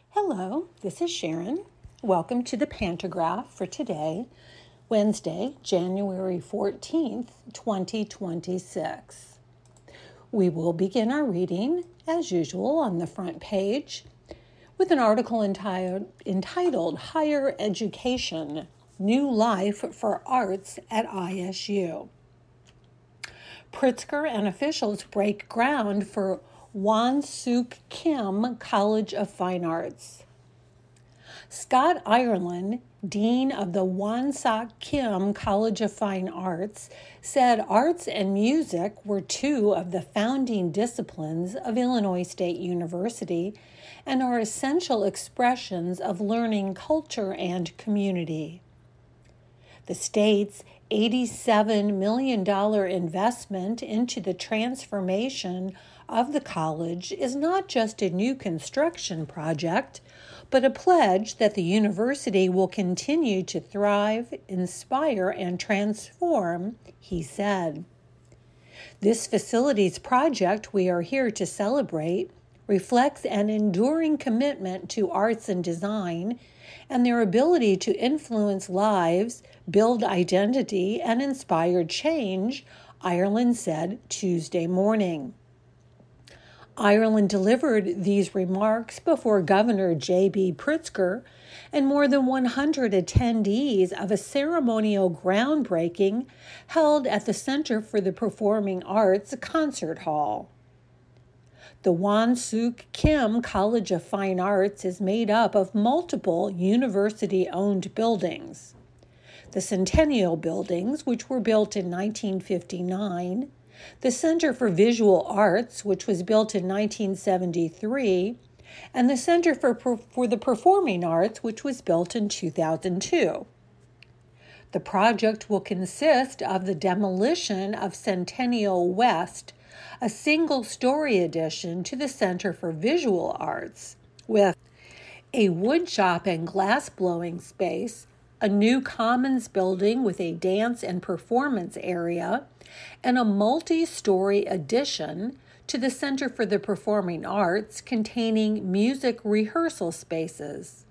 Hello, this is Sharon. Welcome to the Pantograph for today, Wednesday, January 14th, 2026. We will begin our reading, as usual, on the front page with an article entitled Higher Education, New Life for Arts at ISU. Pritzker and officials break ground for Won-Suk Kim College of Fine Arts. Scott Ireland, Dean of the Won-Suk Kim College of Fine Arts, said arts and music were two of the founding disciplines of Illinois State University and are essential expressions of learning culture and community. The state's $87 million investment into the transformation of the college is not just a new construction project, but a pledge that the university will continue to thrive, inspire, and transform, he said. This facilities project we are here to celebrate reflects an enduring commitment to arts and design and their ability to influence lives, build identity, and inspire change, Ireland said Tuesday morning. Ireland delivered these remarks before Governor J.B. Pritzker and more than 100 attendees of a ceremonial groundbreaking held at the Center for the Performing Arts Concert Hall. The Won-Suk Kim College of Fine Arts is made up of multiple university-owned buildings. The Centennial Buildings, which were built in 1959, the Center for Visual Arts, which was built in 1973, and the Center for the Performing Arts, which was built in 2002. The project will consist of the demolition of Centennial West, a single-story addition to the Center for Visual Arts, with a woodshop and glass-blowing space, a new commons building with a dance and performance area, and a multi-story addition to the Center for the Performing Arts containing music rehearsal spaces.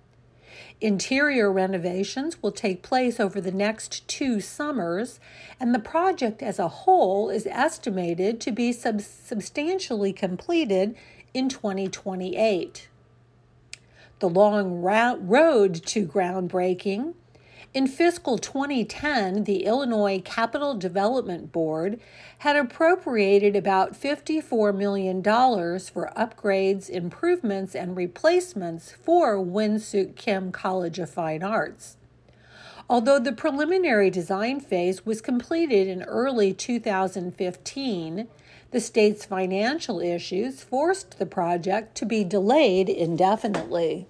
Interior renovations will take place over the next 2 summers, and the project as a whole is estimated to be substantially completed in 2028. The long road to groundbreaking. In fiscal 2010, the Illinois Capital Development Board had appropriated about $54 million for upgrades, improvements, and replacements for Won-Suk Kim College of Fine Arts. Although the preliminary design phase was completed in early 2015, the state's financial issues forced the project to be delayed indefinitely.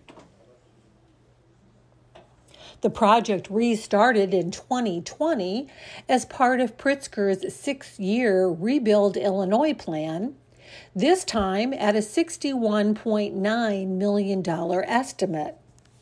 The project restarted in 2020 as part of Pritzker's 6-year Rebuild Illinois plan, this time at a $61.9 million estimate.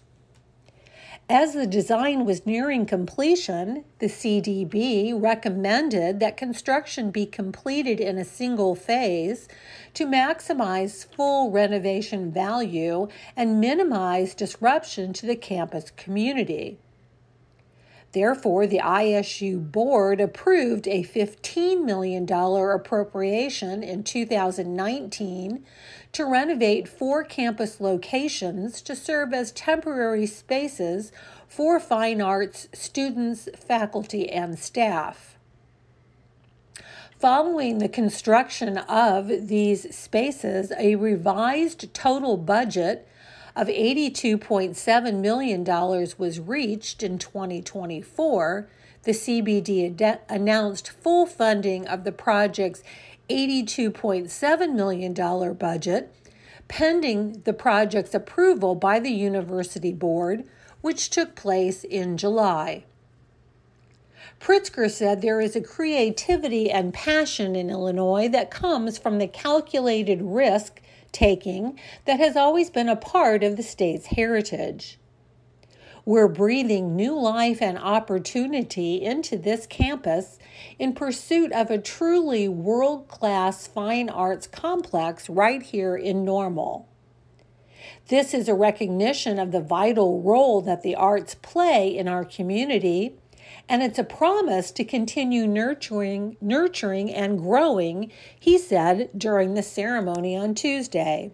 As the design was nearing completion, the CDB recommended that construction be completed in a single phase to maximize full renovation value and minimize disruption to the campus community. Therefore, the ISU board approved a $15 million appropriation in 2019 to renovate 4 campus locations to serve as temporary spaces for fine arts students, faculty, and staff. Following the construction of these spaces, a revised total budget of $82.7 million was reached in 2024, the CBD announced full funding of the project's $82.7 million budget, pending the project's approval by the University Board, which took place in July. Pritzker said there is a creativity and passion in Illinois that comes from the calculated risk-taking that has always been a part of the state's heritage. We're breathing new life and opportunity into this campus in pursuit of a truly world-class fine arts complex right here in Normal. This is a recognition of the vital role that the arts play in our community, and it's a promise to continue nurturing and growing, he said during the ceremony on Tuesday.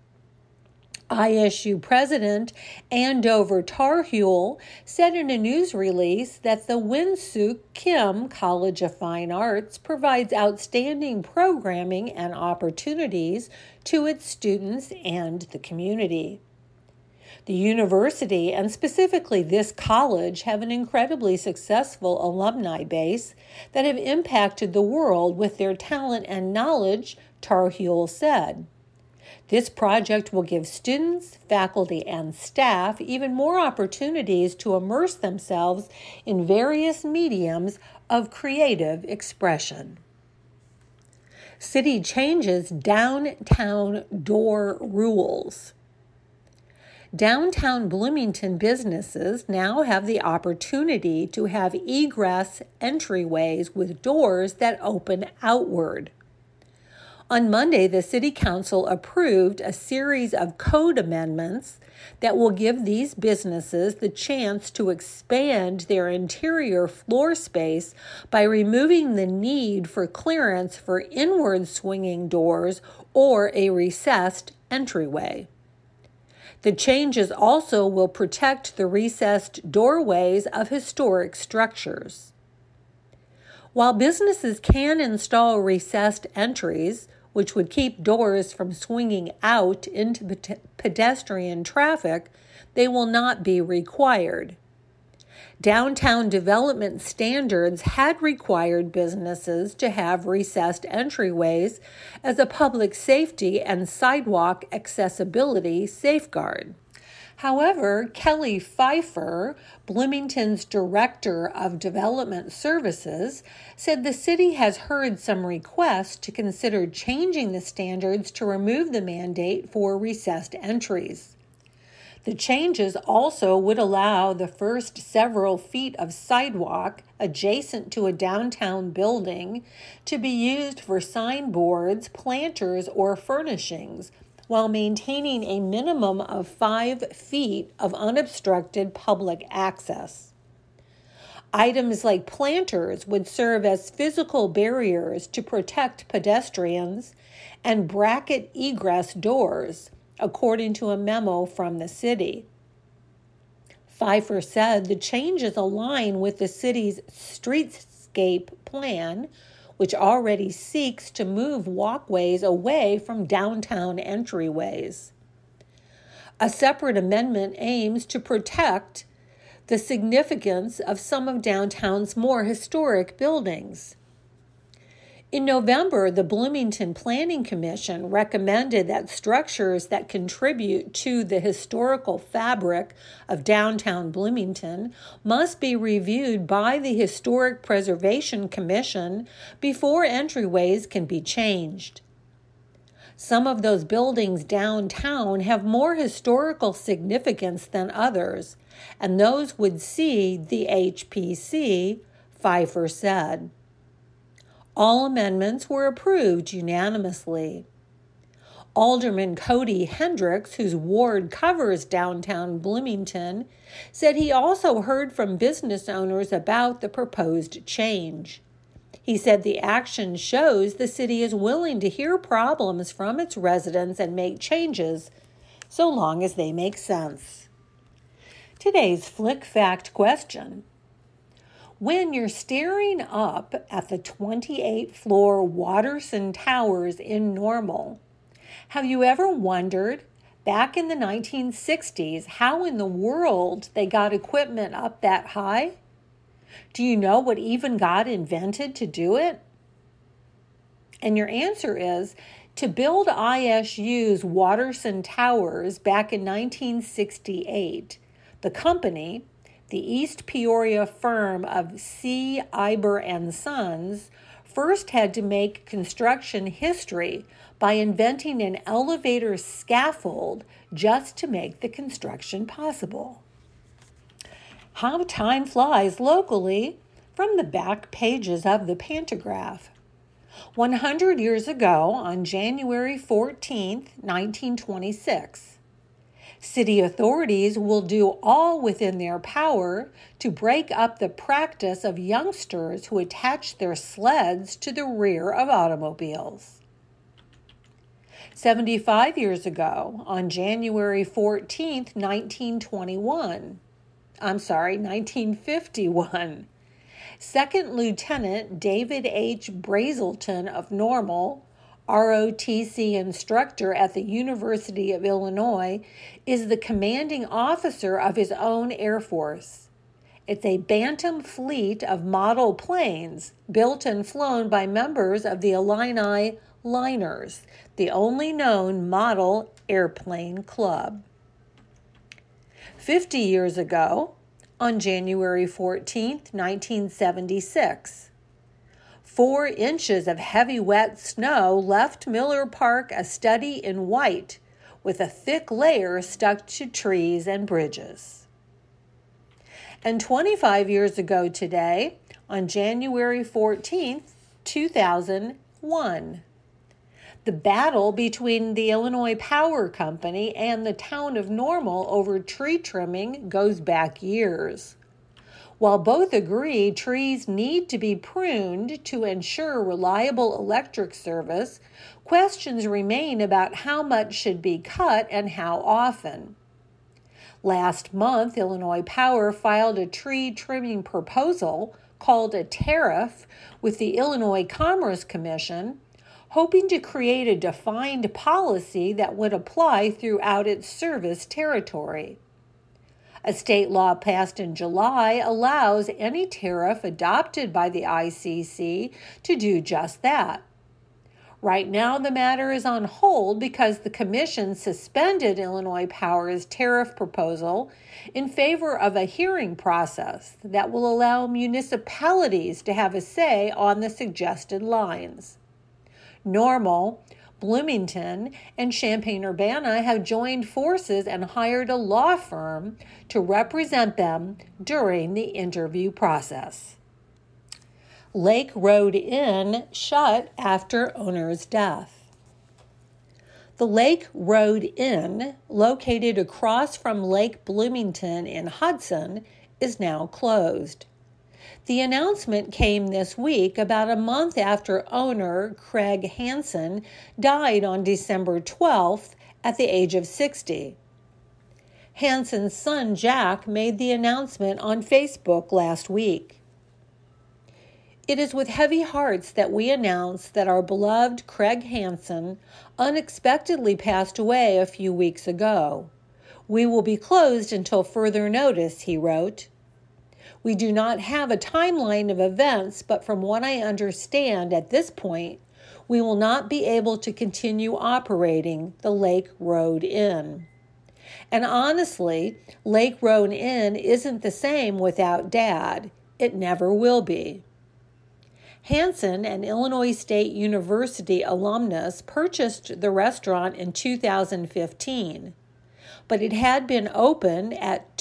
ISU President Andover Tarhule said in a news release that the Won-Suk Kim College of Fine Arts provides outstanding programming and opportunities to its students and the community. The university, and specifically this college, have an incredibly successful alumni base that have impacted the world with their talent and knowledge, Tarhule said. This project will give students, faculty, and staff even more opportunities to immerse themselves in various mediums of creative expression. City changes downtown door rules. Downtown Bloomington businesses now have the opportunity to have egress entryways with doors that open outward. On Monday, the City Council approved a series of code amendments that will give these businesses the chance to expand their interior floor space by removing the need for clearance for inward swinging doors or a recessed entryway. The changes also will protect the recessed doorways of historic structures. While businesses can install recessed entries, which would keep doors from swinging out into pedestrian traffic, they will not be required. Downtown development standards had required businesses to have recessed entryways as a public safety and sidewalk accessibility safeguard. However, Kelly Pfeiffer, Bloomington's Director of Development Services, said the city has heard some requests to consider changing the standards to remove the mandate for recessed entries. The changes also would allow the first several feet of sidewalk adjacent to a downtown building to be used for signboards, planters, or furnishings, while maintaining a minimum of 5 feet of unobstructed public access. Items like planters would serve as physical barriers to protect pedestrians and bracket egress doors, according to a memo from the city. Pfeiffer said the changes align with the city's streetscape plan, which already seeks to move walkways away from downtown entryways. A separate amendment aims to protect the significance of some of downtown's more historic buildings. In November, the Bloomington Planning Commission recommended that structures that contribute to the historical fabric of downtown Bloomington must be reviewed by the Historic Preservation Commission before entryways can be changed. Some of those buildings downtown have more historical significance than others, and those would see the HPC, Pfeiffer said. All amendments were approved unanimously. Alderman Cody Hendricks, whose ward covers downtown Bloomington, said he also heard from business owners about the proposed change. He said the action shows the city is willing to hear problems from its residents and make changes, so long as they make sense. Today's Flick Fact question. When you're staring up at the 28th-floor Watterson Towers in Normal, have you ever wondered, back in the 1960s, how in the world they got equipment up that high? Do you know what even got invented to do it? And your answer is, to build ISU's Watterson Towers back in 1968, the company, the East Peoria firm of C. Iber and Sons, first had to make construction history by inventing an elevator scaffold just to make the construction possible. How time flies locally from the back pages of the Pantograph. 100 years ago, on January 14th, 1926, City authorities will do all within their power to break up the practice of youngsters who attach their sleds to the rear of automobiles. 75 years ago, on January 14th, 1951, Second Lieutenant David H. Brazelton of Normal, ROTC instructor at the University of Illinois, is the commanding officer of his own Air Force. It's a Bantam fleet of model planes built and flown by members of the Illini Liners, the only known model airplane club. 50 years ago, on January 14, 1976, 4 inches of heavy wet snow left Miller Park a study in white, with a thick layer stuck to trees and bridges. And 25 years ago today, on January 14, 2001, the battle between the Illinois Power Company and the town of Normal over tree trimming goes back years. While both agree trees need to be pruned to ensure reliable electric service, questions remain about how much should be cut and how often. Last month, Illinois Power filed a tree trimming proposal called a tariff with the Illinois Commerce Commission, hoping to create a defined policy that would apply throughout its service territory. A state law passed in July allows any tariff adopted by the ICC to do just that. Right now, the matter is on hold because the Commission suspended Illinois Power's tariff proposal in favor of a hearing process that will allow municipalities to have a say on the suggested lines. Normal, Bloomington, and Champaign-Urbana have joined forces and hired a law firm to represent them during the interview process. Lake Road Inn shut after owner's death. The Lake Road Inn, located across from Lake Bloomington in Hudson, is now closed. The announcement came this week, about a month after owner Craig Hansen died on December 12th at the age of 60. Hansen's son Jack made the announcement on Facebook last week. It is with heavy hearts that we announce that our beloved Craig Hansen unexpectedly passed away a few weeks ago. We will be closed until further notice, he wrote. We do not have a timeline of events, but from what I understand at this point, we will not be able to continue operating the Lake Road Inn. And honestly, Lake Road Inn isn't the same without Dad. It never will be. Hansen, an Illinois State University alumnus, purchased the restaurant in 2015. But it had been open at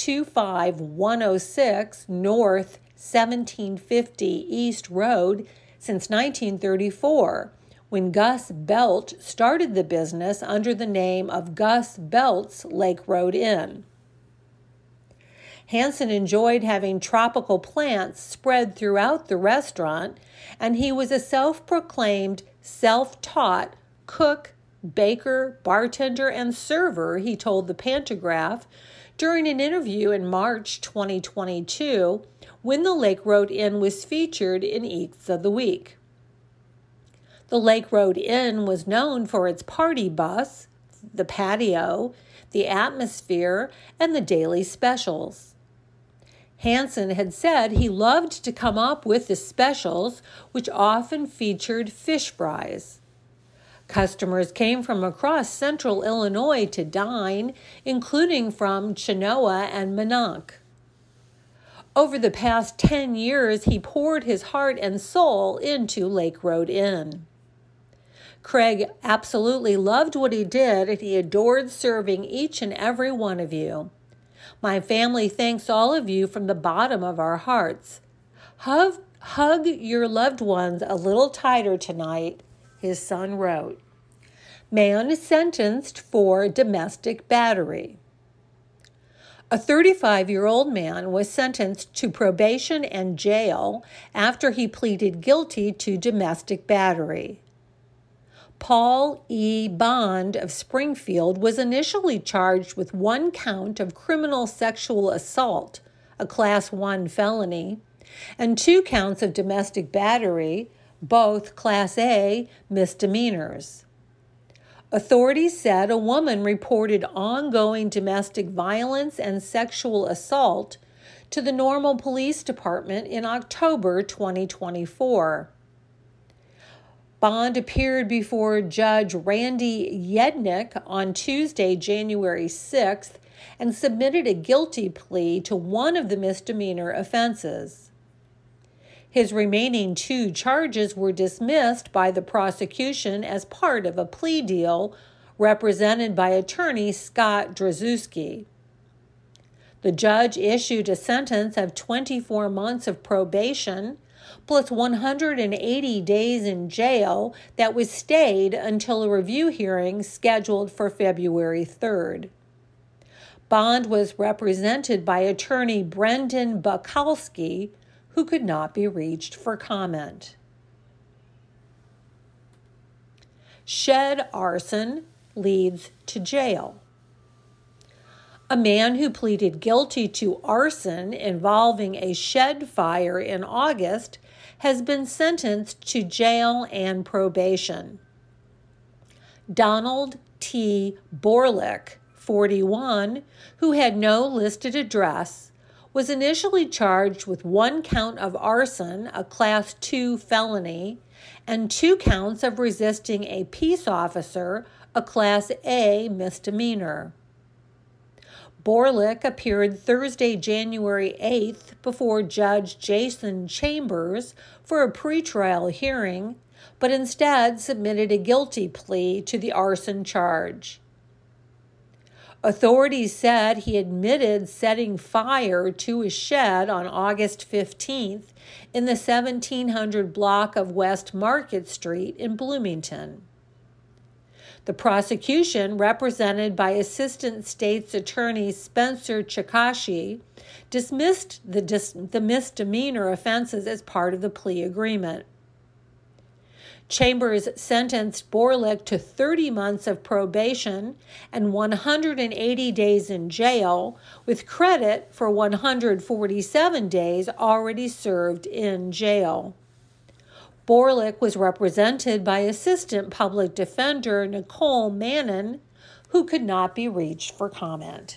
25106 North 1750 East Road since 1934, when Gus Belt started the business under the name of Gus Belt's Lake Road Inn. Hansen enjoyed having tropical plants spread throughout the restaurant, and he was a self-proclaimed, self-taught cook, baker, bartender, and server, he told the Pantagraph during an interview in March 2022 when the Lake Road Inn was featured in Eats of the Week. The Lake Road Inn was known for its party bus, the patio, the atmosphere, and the daily specials. Hansen had said he loved to come up with the specials, which often featured fish fries. Customers came from across central Illinois to dine, including from Chenoa and Minonk. Over the past 10 years, he poured his heart and soul into Lake Road Inn. Craig absolutely loved what he did, and he adored serving each and every one of you. My family thanks all of you from the bottom of our hearts. Hug your loved ones a little tighter tonight, his son wrote. Man sentenced for domestic battery. A 35-year-old man was sentenced to probation and jail after he pleaded guilty to domestic battery. Paul E. Bond of Springfield was initially charged with 1 count of criminal sexual assault, a Class 1 felony, and 2 counts of domestic battery, both Class A misdemeanors. Authorities said a woman reported ongoing domestic violence and sexual assault to the Normal Police Department in October 2024. Bond appeared before Judge Randy Yednick on Tuesday, January 6th, and submitted a guilty plea to one of the misdemeanor offenses. His remaining 2 charges were dismissed by the prosecution as part of a plea deal represented by attorney Scott Drazewski. The judge issued a sentence of 24 months of probation plus 180 days in jail that was stayed until a review hearing scheduled for February 3rd. Bond was represented by attorney Brendan Bukowski, who could not be reached for comment. Shed arson leads to jail. A man who pleaded guilty to arson involving a shed fire in August has been sentenced to jail and probation. Donald T. Borlick, 41, who had no listed address, was initially charged with 1 count of arson, a Class 2 felony, and 2 counts of resisting a peace officer, a Class A misdemeanor. Borlick appeared Thursday, January 8th, before Judge Jason Chambers for a pretrial hearing, but instead submitted a guilty plea to the arson charge. Authorities said he admitted setting fire to a shed on August 15th in the 1700 block of West Market Street in Bloomington. The prosecution, represented by Assistant State's Attorney Spencer Chikashi, dismissed the misdemeanor offenses as part of the plea agreement. Chambers sentenced Borlick to 30 months of probation and 180 days in jail, with credit for 147 days already served in jail. Borlick was represented by Assistant Public Defender Nicole Mannon, who could not be reached for comment.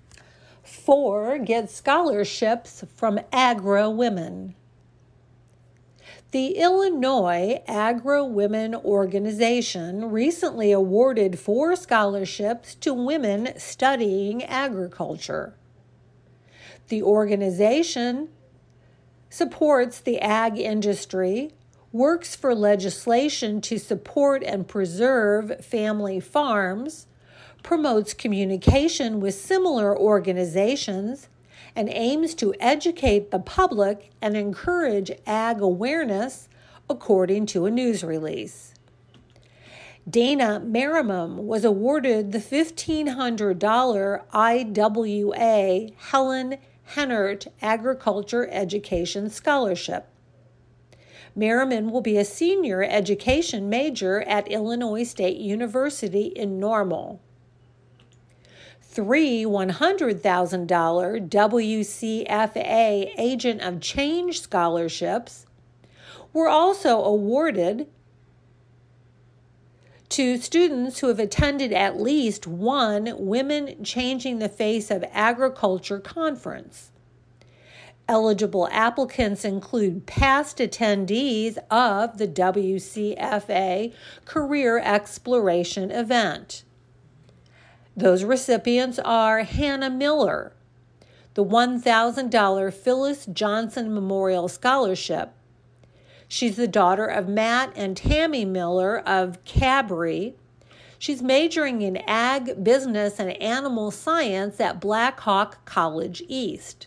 4 get scholarships from Agro Women. The Illinois Agro Women Organization recently awarded 4 scholarships to women studying agriculture. The organization supports the ag industry, works for legislation to support and preserve family farms, promotes communication with similar organizations, and aims to educate the public and encourage ag awareness, according to a news release. Dana Merriman was awarded the $1,500 IWA Helen Hennert Agriculture Education Scholarship. Merriman will be a senior education major at Illinois State University in Normal. 3 $100,000 WCFA Agent of Change scholarships were also awarded to students who have attended at least one Women Changing the Face of Agriculture conference. Eligible applicants include past attendees of the WCFA Career Exploration event. Those recipients are Hannah Miller, the $1,000 Phyllis Johnson Memorial Scholarship. She's the daughter of Matt and Tammy Miller of Cabri. She's majoring in ag, business, and animal science at Black Hawk College East.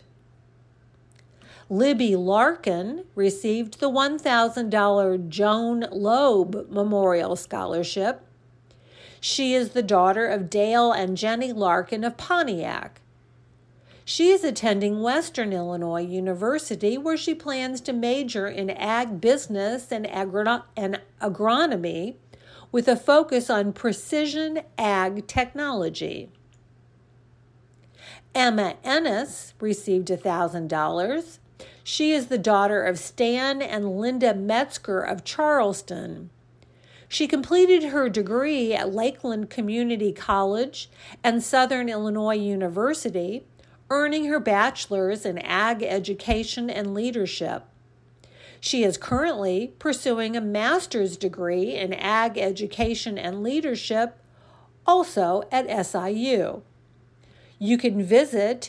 Libby Larkin received the $1,000 Joan Loeb Memorial Scholarship. She is the daughter of Dale and Jenny Larkin of Pontiac. She is attending Western Illinois University, where she plans to major in ag business and agronomy with a focus on precision ag technology. Emma Ennis received $1,000. She is the daughter of Stan and Linda Metzger of Charleston. She completed her degree at Lakeland Community College and Southern Illinois University, earning her bachelor's in ag education and leadership. She is currently pursuing a master's degree in ag education and leadership, also at SIU. You can visit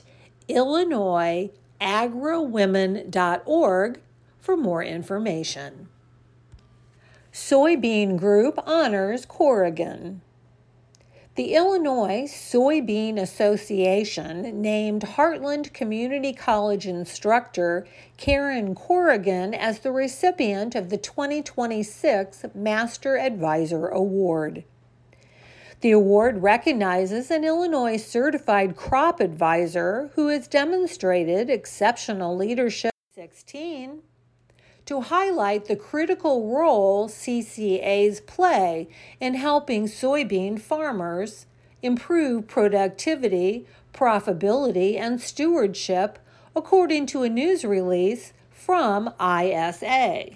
IllinoisAgroWomen.org for more information. Soybean Group honors Corrigan. The Illinois Soybean Association named Heartland Community College instructor Karen Corrigan as the recipient of the 2026 Master Advisor Award. The award recognizes an Illinois certified crop advisor who has demonstrated exceptional leadership. 16. To highlight the critical role CCAs play in helping soybean farmers improve productivity, profitability, and stewardship, according to a news release from ISA.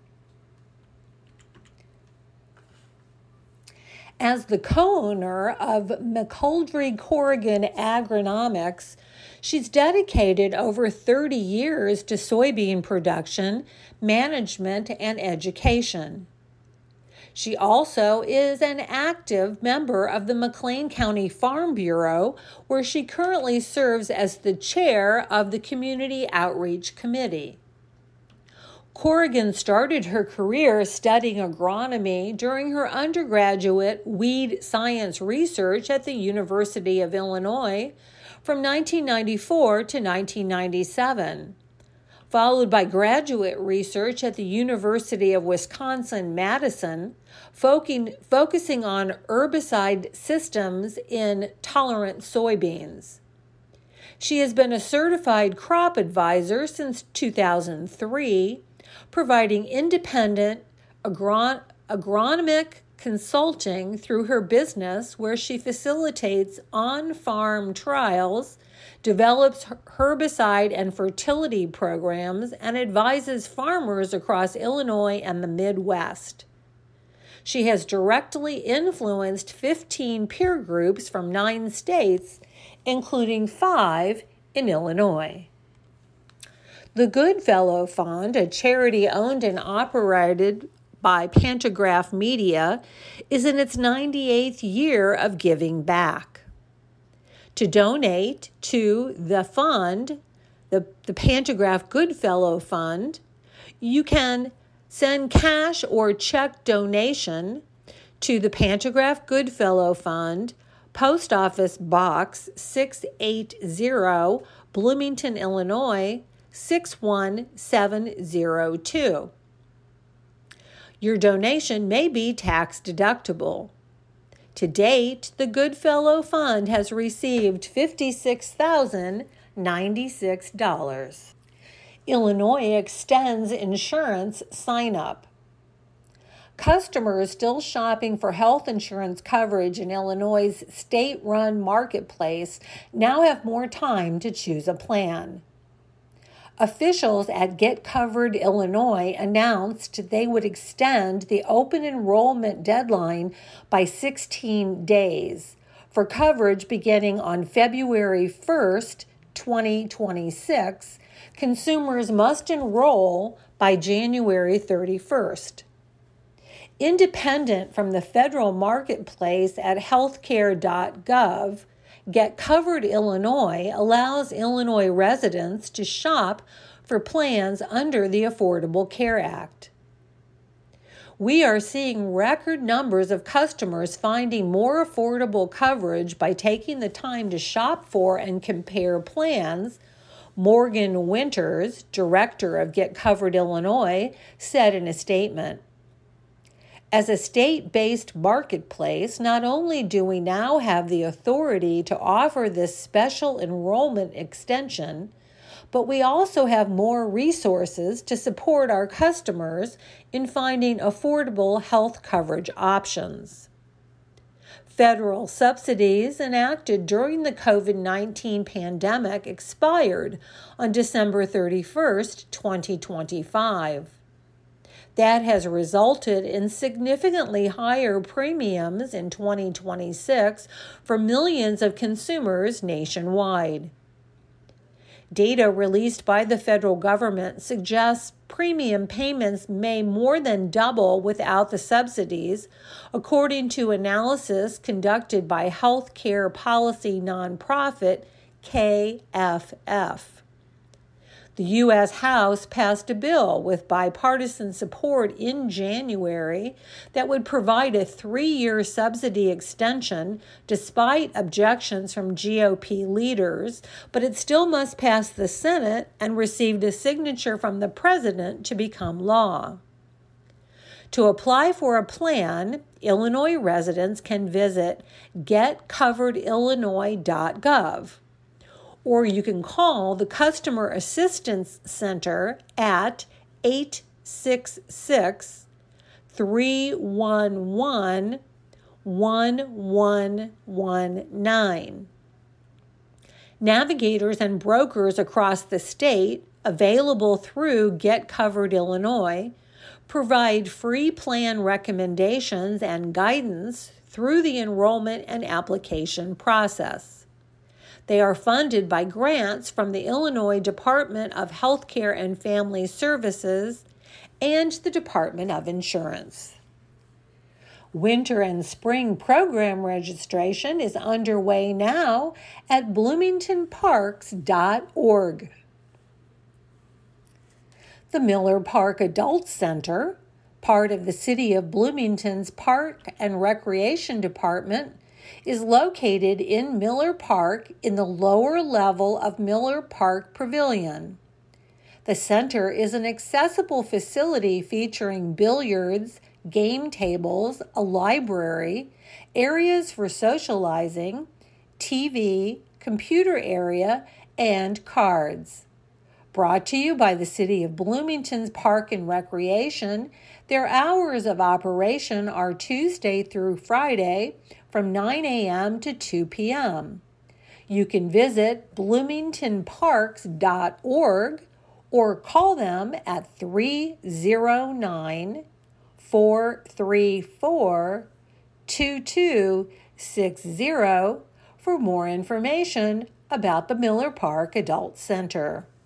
As the co-owner of McGoldrick Corrigan Agronomics, she's dedicated over 30 years to soybean production, management, and education. She also is an active member of the McLean County Farm Bureau, where she currently serves as the chair of the Community Outreach Committee. Corrigan started her career studying agronomy during her undergraduate weed science research at the University of Illinois from 1994 to 1997, followed by graduate research at the University of Wisconsin-Madison, focusing on herbicide systems in tolerant soybeans. She has been a certified crop advisor since 2003, providing independent agronomic consulting through her business, where she facilitates on-farm trials, develops herbicide and fertility programs, and advises farmers across Illinois and the Midwest. She has directly influenced 15 peer groups from 9 states, including 5 in Illinois. The Goodfellow Fund, a charity owned and operated by Pantagraph Media, is in its 98th year of giving back. To donate to the fund, the Pantagraph Goodfellow Fund, you can send cash or check donation to the Pantagraph Goodfellow Fund, Post Office Box 680, Bloomington, Illinois, 61702. Your donation may be tax deductible. To date, the Goodfellow Fund has received $56,096. Illinois extends insurance sign-up. Customers still shopping for health insurance coverage in Illinois' state-run marketplace now have more time to choose a plan. Officials at Get Covered Illinois announced they would extend the open enrollment deadline by 16 days for coverage beginning on February 1st, 2026. Consumers must enroll by January 31st. Independent from the federal marketplace at healthcare.gov, Get Covered Illinois allows Illinois residents to shop for plans under the Affordable Care Act. We are seeing record numbers of customers finding more affordable coverage by taking the time to shop for and compare plans, Morgan Winters, director of Get Covered Illinois, said in a statement. As a state-based marketplace, not only do we now have the authority to offer this special enrollment extension, but we also have more resources to support our customers in finding affordable health coverage options. Federal subsidies enacted during the COVID-19 pandemic expired on December 31st, 2025. That has resulted in significantly higher premiums in 2026 for millions of consumers nationwide. Data released by the federal government suggests premium payments may more than double without the subsidies, according to analysis conducted by healthcare policy nonprofit KFF. The U.S. House passed a bill with bipartisan support in January that would provide a 3-year subsidy extension despite objections from GOP leaders, but it still must pass the Senate and received a signature from the president to become law. To apply for a plan, Illinois residents can visit getcoveredillinois.gov. Or you can call the Customer Assistance Center at 866-311-1119. Navigators and brokers across the state, available through Get Covered Illinois, provide free plan recommendations and guidance through the enrollment and application process. They are funded by grants from the Illinois Department of Healthcare and Family Services and the Department of Insurance. Winter and spring program registration is underway now at bloomingtonparks.org. The Miller Park Adult Center, part of the City of Bloomington's Park and Recreation Department, is located in Miller Park in the lower level of Miller Park Pavilion. The center is an accessible facility featuring billiards, game tables, a library, areas for socializing, TV, computer area, and cards. Brought to you by the City of Bloomington's Park and Recreation, their hours of operation are Tuesday through Friday from 9 a.m. to 2 p.m. You can visit bloomingtonparks.org or call them at 309-434-2260 for more information about the Miller Park Adult Center.